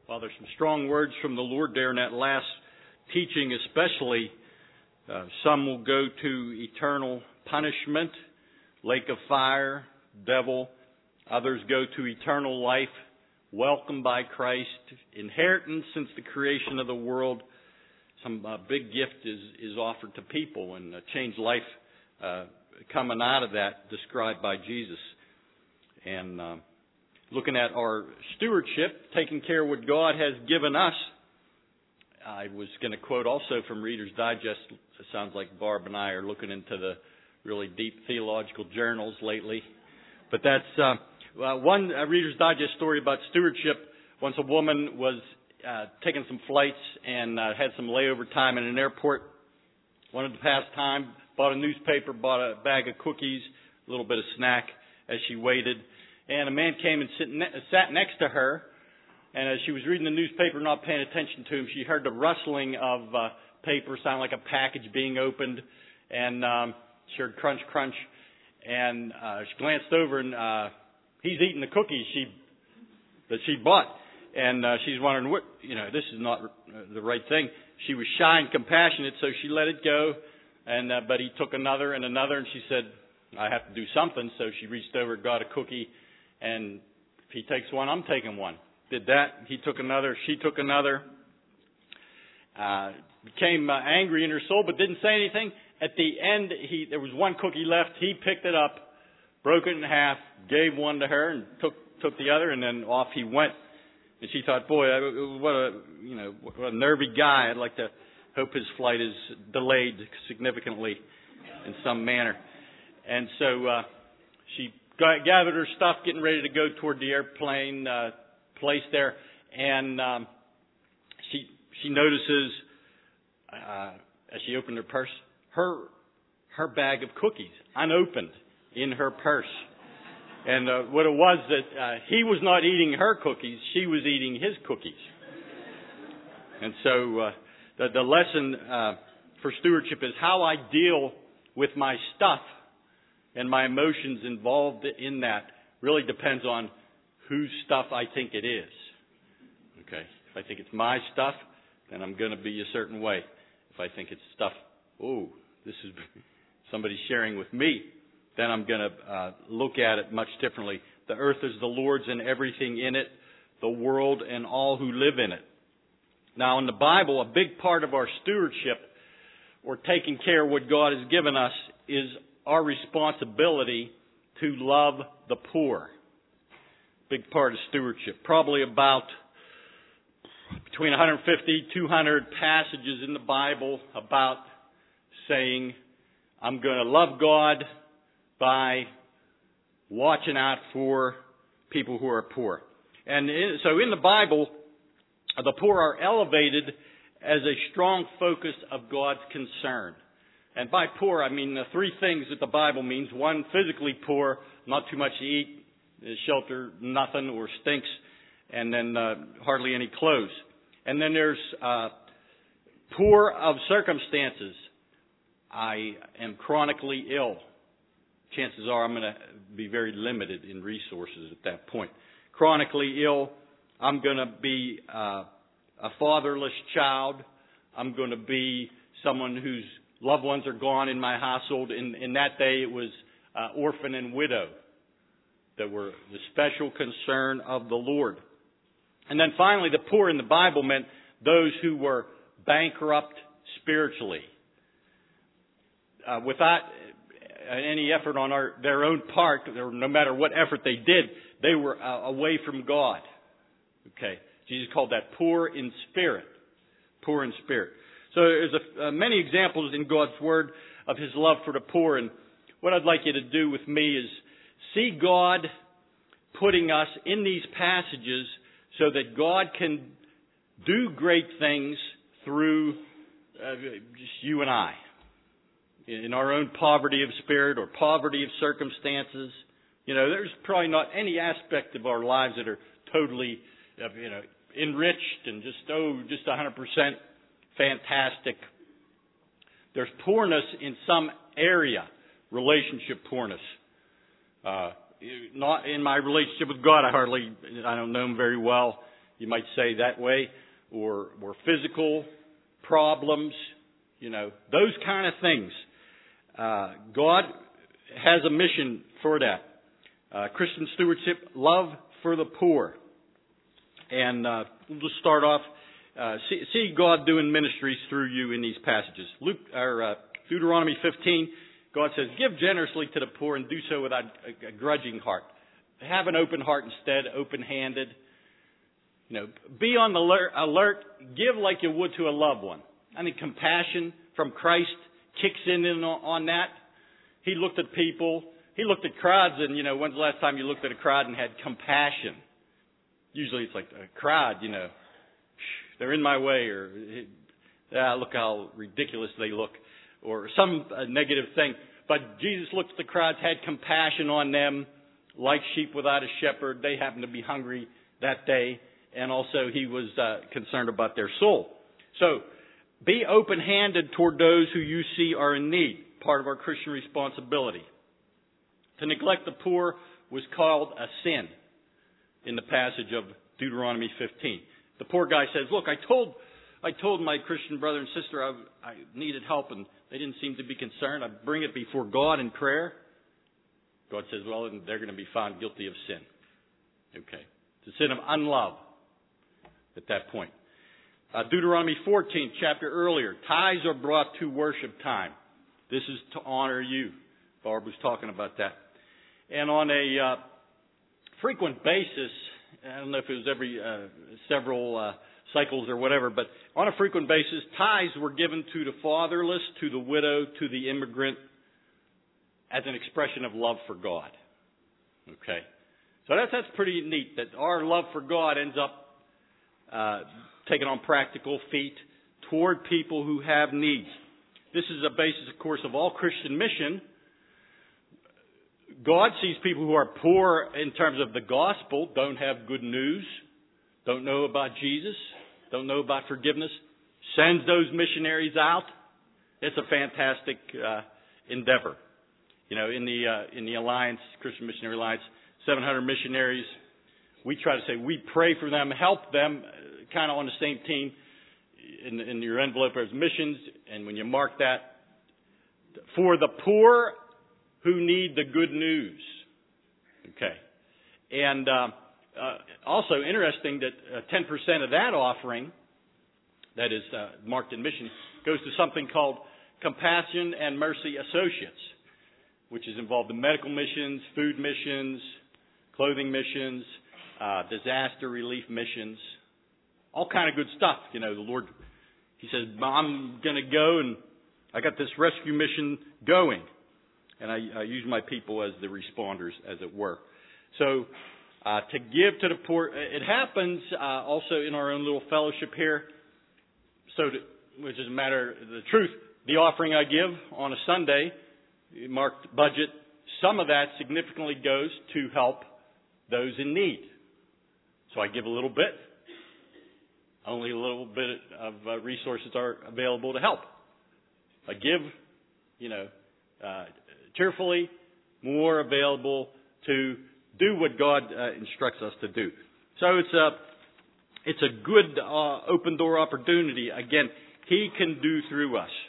Well, there's some strong words from the Lord there in that last teaching especially. Some will go to eternal punishment, lake of fire, devil. Others go to eternal life, welcomed by Christ, inheritance since the creation of the world. Some big gift is offered to people, and a changed life coming out of that described by Jesus. And looking at our stewardship, taking care of what God has given us. I was going to quote also from Reader's Digest. It sounds like Barb and I are looking into the really deep theological journals lately. But that's one Reader's Digest story about stewardship. Once a woman was taking some flights and had some layover time in an airport, wanted to pass time, bought a newspaper, bought a bag of cookies, a little bit of snack as she waited. And a man came and sat next to her. And as she was reading the newspaper, not paying attention to him, she heard the rustling of paper, sound like a package being opened. And she heard crunch, crunch. And she glanced over, and he's eating the cookies that she bought. And she's wondering, this is not the right thing. She was shy and compassionate, so she let it go. And but he took another and another, and she said, I have to do something. So she reached over, got a cookie. And if he takes one, I'm taking one. Did that. He took another. She took another. Became angry in her soul, but didn't say anything. At the end, there was one cookie left. He picked it up, broke it in half, gave one to her, and took the other, and then off he went. And she thought, boy, what a nervy guy. I'd like to hope his flight is delayed significantly in some manner. And so she gathered her stuff, getting ready to go toward the airplane place there, and she notices as she opened her purse, her bag of cookies unopened in her purse. And what it was that he was not eating her cookies, she was eating his cookies. And so the lesson for stewardship is how I deal with my stuff and my emotions involved in that really depends on whose stuff I think it is. Okay. If I think it's my stuff, then I'm going to be a certain way. If I think it's stuff, this is somebody sharing with me, then I'm going to look at it much differently. The earth is the Lord's and everything in it, the world and all who live in it. Now, in the Bible, a big part of our stewardship or taking care of what God has given us is our responsibility to love the poor. Big part of stewardship. Probably about between 150, 200 passages in the Bible about saying, I'm going to love God by watching out for people who are poor. And so in the Bible, the poor are elevated as a strong focus of God's concern. And by poor, I mean the three things that the Bible means. One, physically poor, not too much to eat, shelter, nothing, or stinks, and then hardly any clothes. And then there's poor of circumstances. I am chronically ill. Chances are I'm going to be very limited in resources at that point. Chronically ill. I'm going to be a fatherless child. I'm going to be someone whose loved ones are gone in my household. In that day, it was orphan and widow that were the special concern of the Lord. And then finally, the poor in the Bible meant those who were bankrupt spiritually. Without any effort on their own part, or no matter what effort they did, they were away from God. Okay, Jesus called that poor in spirit. Poor in spirit. So there's many examples in God's Word of His love for the poor. And what I'd like you to do with me is see God putting us in these passages so that God can do great things through just you and I. In our own poverty of spirit or poverty of circumstances. There's probably not any aspect of our lives that are totally, enriched and just 100% fantastic. There's poorness in some area, relationship poorness. Not in my relationship with God. I don't know Him very well. you might say that way, or physical problems, those kind of things. God has a mission for that. Christian stewardship, love for the poor. And we'll just start off, see God doing ministries through you in these passages. Deuteronomy 15, God says, give generously to the poor and do so without a grudging heart. Have an open heart instead, open-handed. Be on the alert. Give like you would to a loved one. I think compassion from Christ kicks in on that. He looked at people. He looked at crowds, and, when's the last time you looked at a crowd and had compassion? Usually it's like a crowd, they're in my way, or look how ridiculous they look, or some negative thing. But Jesus looked at the crowds, had compassion on them, like sheep without a shepherd. They happened to be hungry that day, and also he was concerned about their soul. So, be open-handed toward those who you see are in need, part of our Christian responsibility. To neglect the poor was called a sin in the passage of Deuteronomy 15. The poor guy says, look, I told my Christian brother and sister I needed help, and they didn't seem to be concerned. I bring it before God in prayer. God says, well, then they're going to be found guilty of sin. Okay. It's a sin of unlove at that point. Deuteronomy 14, chapter earlier, tithes are brought to worship time. This is to honor you. Barb was talking about that. And on a frequent basis, I don't know if it was every several cycles or whatever, but on a frequent basis, tithes were given to the fatherless, to the widow, to the immigrant, as an expression of love for God. Okay? So that's pretty neat, that our love for God ends up taking on practical feet toward people who have needs. This is a basis, of course, of all Christian mission. God sees people who are poor in terms of the gospel, don't have good news, don't know about Jesus, don't know about forgiveness, sends those missionaries out. It's a fantastic endeavor. In the Alliance, Christian Missionary Alliance, 700 missionaries. We try to say we pray for them, help them, kind of on the same team. In your envelope there's missions, and when you mark that, for the poor who need the good news. Okay. And also interesting that 10% of that offering, that is marked in mission, goes to something called Compassion and Mercy Associates, which is involved in medical missions, food missions, clothing missions, disaster relief missions, all kind of good stuff. The Lord, He says, I'm going to go, and I got this rescue mission going. And I use my people as the responders, as it were. So, to give to the poor, it happens also in our own little fellowship here. So, which is a matter of the truth, the offering I give on a Sunday, marked budget, some of that significantly goes to help those in need. So I give a little bit. Only a little bit of resources are available to help. I give, cheerfully, more available to do what God instructs us to do. So it's a good open door opportunity. Again, He can do through us.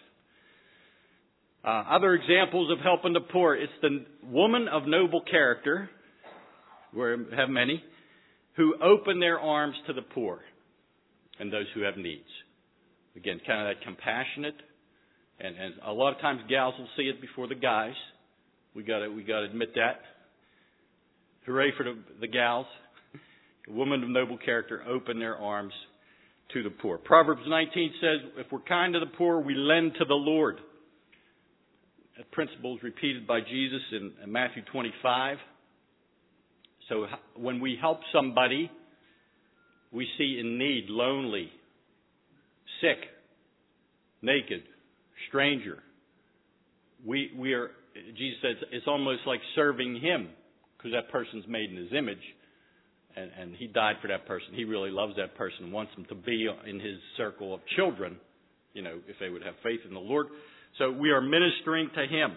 Other examples of helping the poor. It's the woman of noble character, we have many, who open their arms to the poor and those who have needs. Again, kind of that compassionate, and a lot of times gals will see it before the guys. We got to admit that. Hooray for the gals. A woman of noble character open their arms to the poor. Proverbs 19 says, if we're kind to the poor, we lend to the Lord. That principle is repeated by Jesus in Matthew 25. So when we help somebody we see in need, lonely, sick, naked, stranger, we are, Jesus says, it's almost like serving Him, because that person's made in His image, and He died for that person. He really loves that person and wants them to be in His circle of children, if they would have faith in the Lord. So we are ministering to Him.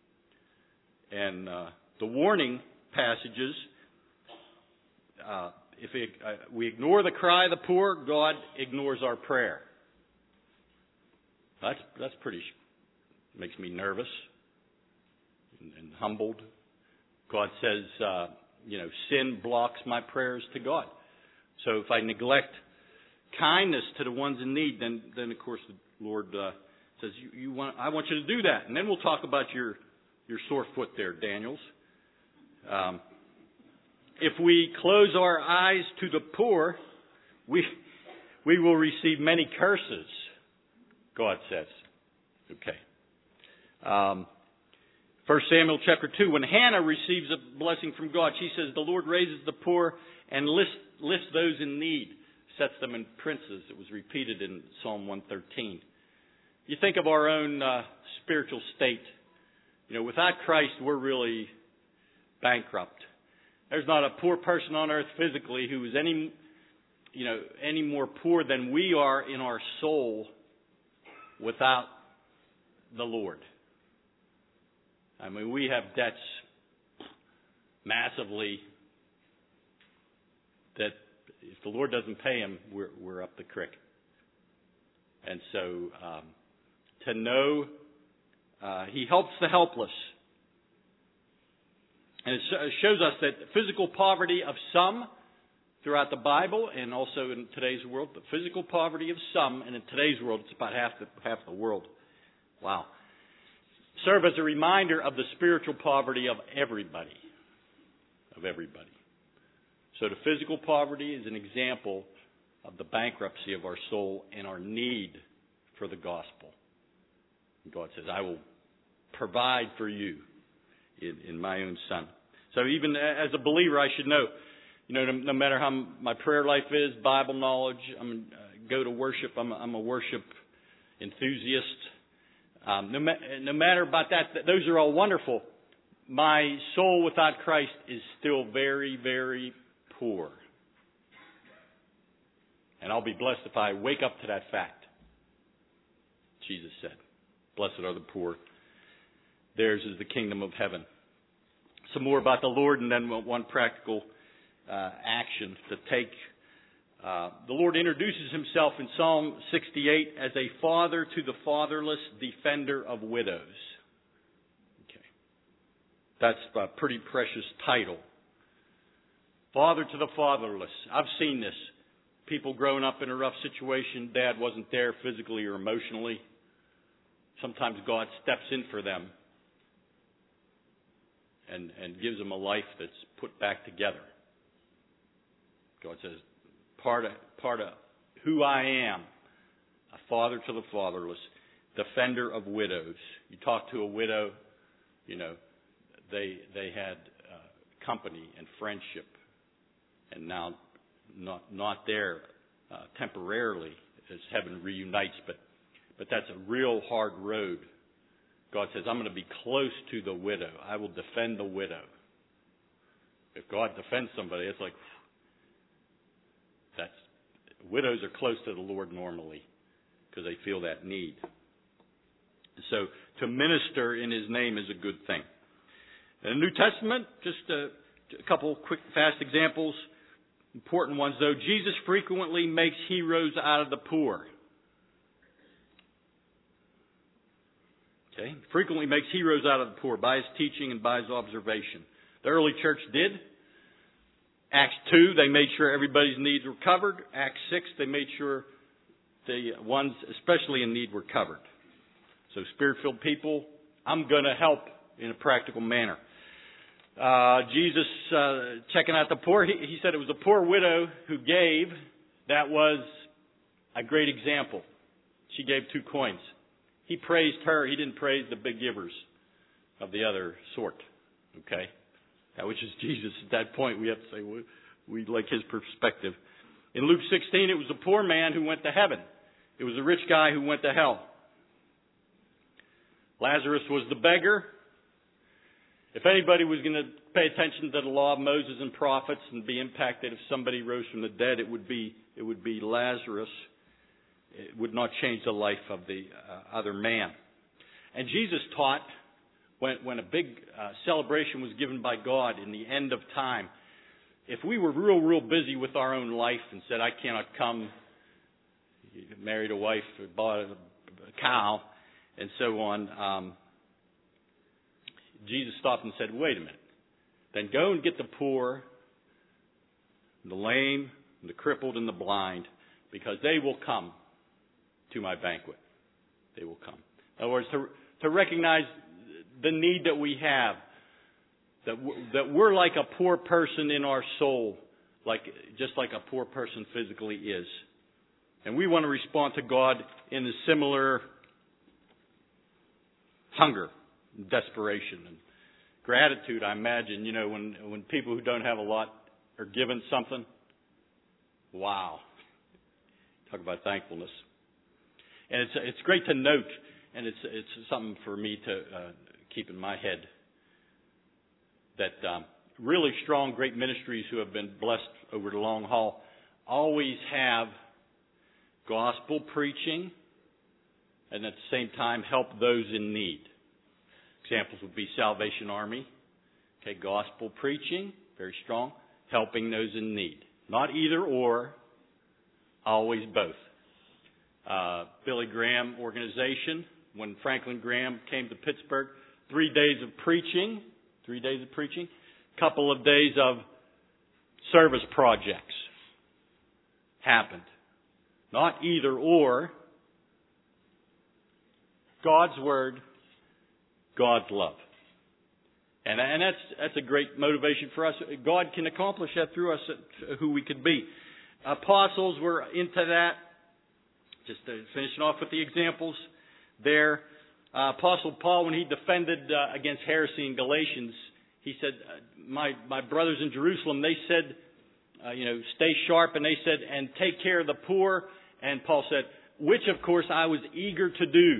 And the warning passages if we ignore the cry of the poor, God ignores our prayer. That's pretty, makes me nervous and humbled. God says, sin blocks my prayers to God. So if I neglect kindness to the ones in need, then of course the Lord says, I want you to do that. And then we'll talk about your sore foot there, Daniels. If we close our eyes to the poor, we will receive many curses, God says. Okay. 1 Samuel chapter 2, when Hannah receives a blessing from God, she says, the Lord raises the poor and lifts those in need, sets them in princes. It was repeated in Psalm 113. You think of our own spiritual state. Without Christ, we're really bankrupt. There's not a poor person on earth physically who is any more poor than we are in our soul without the Lord. I mean, we have debts massively that if the Lord doesn't pay them, we're up the creek. And so to know He helps the helpless. And it shows us that physical poverty of some throughout the Bible and also in today's world, the physical poverty of some, and in today's world it's about half the world. Wow. Serve as a reminder of the spiritual poverty of everybody. Of everybody. So the physical poverty is an example of the bankruptcy of our soul and our need for the gospel. And God says, I will provide for you in my own Son. So even as a believer, I should know, no matter how my prayer life is, Bible knowledge, go to worship, I'm a worship enthusiast. No matter about that, those are all wonderful. My soul without Christ is still very, very poor. And I'll be blessed if I wake up to that fact. Jesus said, blessed are the poor. Theirs is the kingdom of heaven. Some more about the Lord and then one practical action to take. The Lord introduces Himself in Psalm 68 as a father to the fatherless, defender of widows. Okay. That's a pretty precious title. Father to the fatherless. I've seen this. People growing up in a rough situation, dad wasn't there physically or emotionally. Sometimes God steps in for them and gives them a life that's put back together. God says, part of who I am, a father to the fatherless, defender of widows. You talk to a widow, they had company and friendship, and now not there temporarily as heaven reunites, but that's a real hard road. God says, I'm going to be close to the widow. I will defend the widow. If God defends somebody, it's like, widows are close to the Lord normally because they feel that need. So to minister in His name is a good thing. In the New Testament, just a couple quick, fast examples. Important ones, though. Jesus frequently makes heroes out of the poor. Okay? Frequently makes heroes out of the poor by His teaching and by His observation. The early church did. Acts 2, they made sure everybody's needs were covered. Acts 6, they made sure the ones especially in need were covered. So Spirit-filled people, I'm going to help in a practical manner. Jesus checking out the poor, he said it was a poor widow who gave. That was a great example. She gave 2 coins. He praised her. He didn't praise the big givers of the other sort. Okay? Which is Jesus. At that point, we have to say we like His perspective. In Luke 16, it was a poor man who went to heaven. It was a rich guy who went to hell. Lazarus was the beggar. If anybody was going to pay attention to the law of Moses and prophets and be impacted if somebody rose from the dead, it would be Lazarus. It would not change the life of the other man. And Jesus taught when a big celebration was given by God in the end of time, if we were real busy with our own life and said, I cannot come, married a wife, bought a cow, and so on, Jesus stopped and said, wait a minute. Then go and get the poor, the lame, the crippled, and the blind, because they will come to my banquet. They will come. In other words, to recognize the need that we have, that we're like a poor person in our soul, just like a poor person physically is. And we want to respond to God in a similar hunger, desperation, and gratitude. I imagine, when people who don't have a lot are given something, wow. Talk about thankfulness. And it's great to note, and it's something for me to keep in my head, that really strong, great ministries who have been blessed over the long haul always have gospel preaching and at the same time help those in need. Examples would be Salvation Army. Okay, gospel preaching, very strong, helping those in need. Not either or, always both. Billy Graham organization, when Franklin Graham came to Pittsburgh, 3 days of preaching, couple of days of service projects happened. Not either or. God's Word, God's love. And that's a great motivation for us. God can accomplish that through us, who we could be. Apostles were into that. Just finishing off with the examples there. Apostle Paul, when he defended against heresy in Galatians, he said, my brothers in Jerusalem, they said, stay sharp, and they said, and take care of the poor. And Paul said, which of course I was eager to do.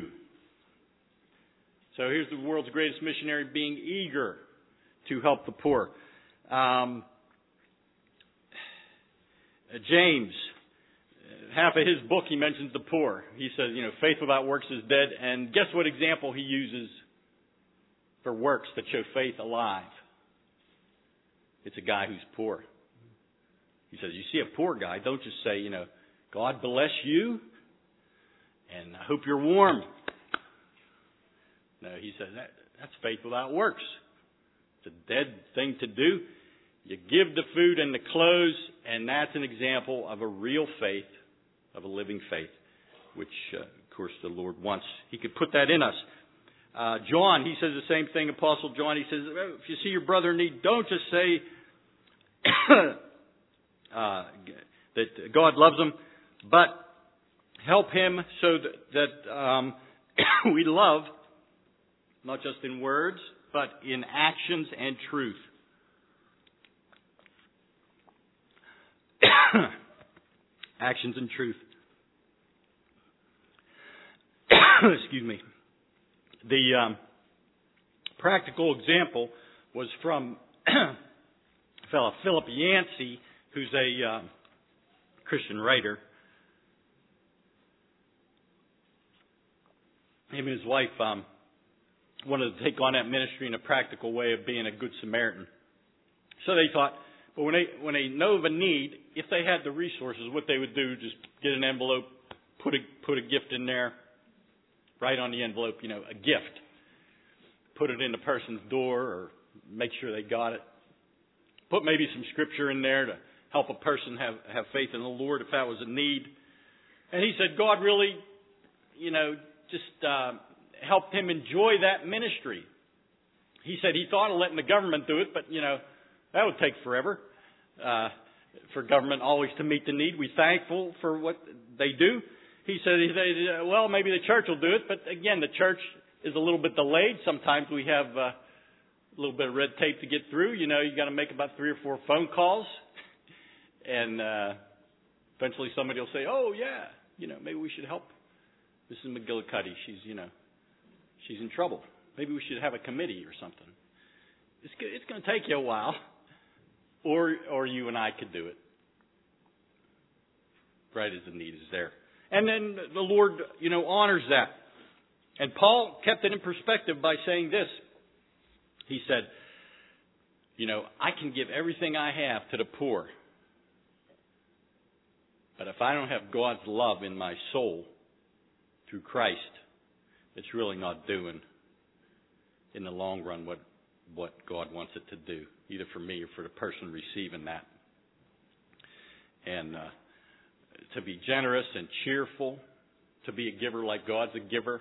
So here's the world's greatest missionary being eager to help the poor. James, half of his book he mentions the poor. He says, faith without works is dead. And guess what example he uses for works that show faith alive? It's a guy who's poor. He says, you see a poor guy, don't just say, God bless you, and I hope you're warm. No, he says, that's faith without works. It's a dead thing to do. You give the food and the clothes, and that's an example of a real faith, of a living faith, which, of course, the Lord wants. He could put that in us. John, he says the same thing, Apostle John. He says, if you see your brother in need, don't just say that God loves him, but help him so that we love, not just in words, but in actions and truth. Actions and truth. Excuse me. The practical example was from a fellow, Philip Yancey, who's a Christian writer. Him and his wife wanted to take on that ministry in a practical way of being a good Samaritan. So they thought, but when they know of a need, if they had the resources, what they would do, just get an envelope, put a gift in there, write on the envelope, a gift. Put it in the person's door or make sure they got it. Put maybe some scripture in there to help a person have faith in the Lord if that was a need. And he said God really, just helped him enjoy that ministry. He said he thought of letting the government do it, but, that would take forever for government always to meet the need. We're thankful for what they do. He said, well, maybe the church will do it, but again, the church is a little bit delayed. Sometimes we have a little bit of red tape to get through. You got to make about 3 or 4 phone calls, and eventually somebody will say, oh yeah, maybe we should help Mrs. McGillicuddy. She's in trouble. Maybe we should have a committee or something. It's going to take you a while, or you and I could do it. Right as the need is there. And then the Lord, honors that. And Paul kept it in perspective by saying this. He said, I can give everything I have to the poor. But if I don't have God's love in my soul through Christ, it's really not doing in the long run what God wants it to do, either for me or for the person receiving that. And to be generous and cheerful, to be a giver like God's a giver,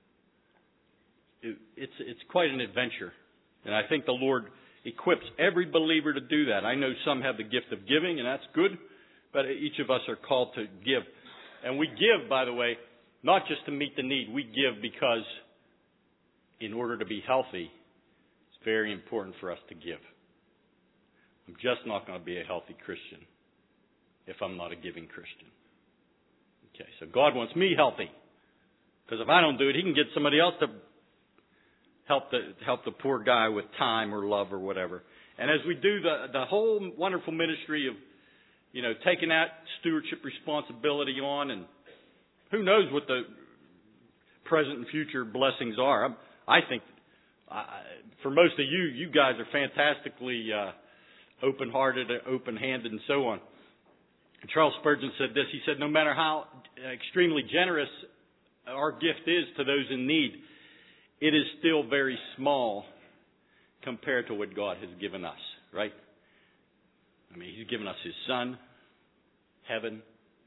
it's quite an adventure. And I think the Lord equips every believer to do that. I know some have the gift of giving, and that's good, but each of us are called to give. And we give, by the way, not just to meet the need. We give because in order to be healthy, it's very important for us to give. I'm just not going to be a healthy Christian if I'm not a giving Christian. Okay, so God wants me healthy. Because if I don't do it, He can get somebody else to help the poor guy with time or love or whatever. And as we do the whole wonderful ministry of, taking that stewardship responsibility on, and who knows what the present and future blessings are. I think for most of you guys are fantastically open-hearted, open-handed, and so on. Charles Spurgeon said this. He said, no matter how extremely generous our gift is to those in need, it is still very small compared to what God has given us, right? I mean, He's given us His Son, heaven,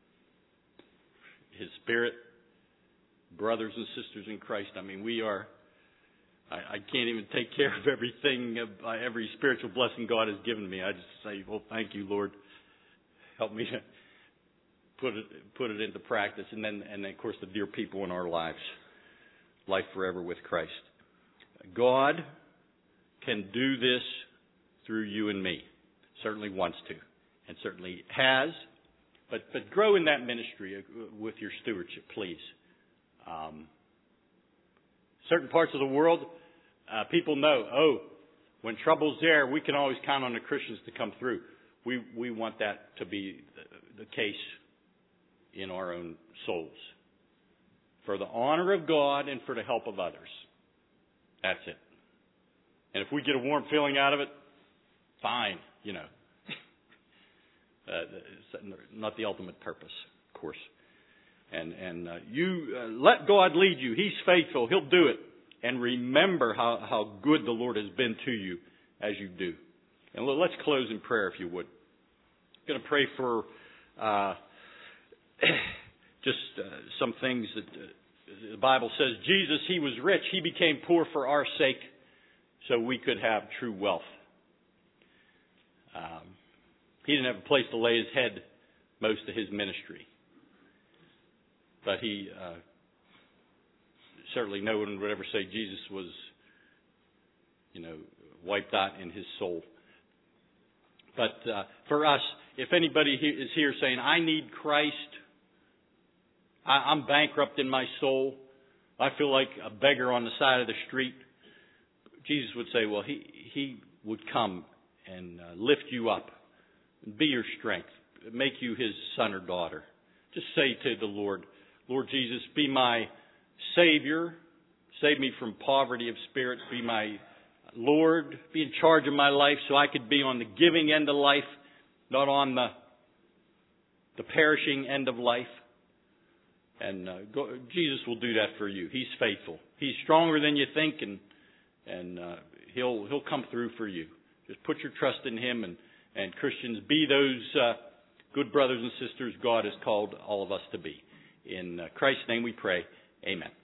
His Spirit, brothers and sisters in Christ. I mean, I can't even take care of everything, every spiritual blessing God has given me. I just say, well, thank you, Lord. Help me to put it into practice. And then, of course, the dear people in our lives. Life forever with Christ. God can do this through you and me. Certainly wants to. And certainly has. But grow in that ministry with your stewardship, please. Certain parts of the world, people know, when trouble's there, we can always count on the Christians to come through. We want that to be the case in our own souls. For the honor of God and for the help of others. That's it. And if we get a warm feeling out of it, fine, not the ultimate purpose, of course. And you let God lead you. He's faithful. He'll do it. And remember how good the Lord has been to you as you do. And let's close in prayer, if you would. I'm going to pray for just some things that the Bible says. Jesus, He was rich. He became poor for our sake so we could have true wealth. He didn't have a place to lay His head most of His ministry. But He certainly no one would ever say Jesus was, wiped out in His soul. But for us, if anybody is here saying, I need Christ, I'm bankrupt in my soul, I feel like a beggar on the side of the street, Jesus would say, well, He would come and lift you up, and be your strength, make you His son or daughter. Just say to the Lord, Lord Jesus, be my Savior, save me from poverty of spirit, be my Lord, be in charge of my life so I could be on the giving end of life, not on the perishing end of life. And Jesus will do that for you. He's faithful. He's stronger than you think, and He'll come through for you. Just put your trust in Him, and Christians, be those good brothers and sisters God has called all of us to be. In Christ's name we pray. Amen.